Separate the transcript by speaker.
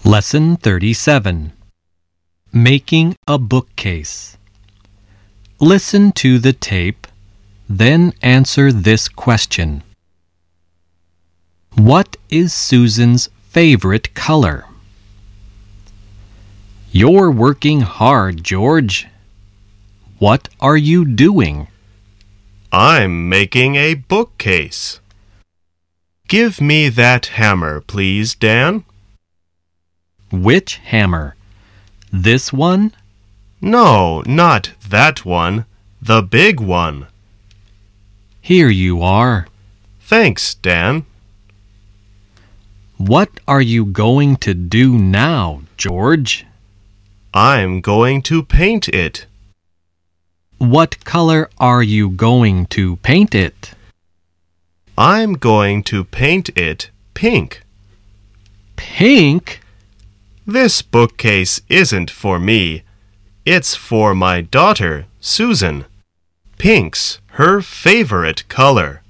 Speaker 1: Lesson 37. Making a bookcase. Listen to the tape, then answer this question. What is Susan's favorite color? You're working hard, George. What are you doing?
Speaker 2: I'm making a bookcase. Give me that hammer, please, Dan.
Speaker 1: Which hammer? This one?
Speaker 2: No, not that one. The big one.
Speaker 1: Here you are.
Speaker 2: Thanks, Dan.
Speaker 1: What are you going to do now, George?
Speaker 2: I'm going to paint it.
Speaker 1: What color are you going to paint it?
Speaker 2: I'm going to paint it pink.
Speaker 1: Pink?
Speaker 2: This bookcase isn't for me. It's for my daughter, Susan. Pink's her favorite color.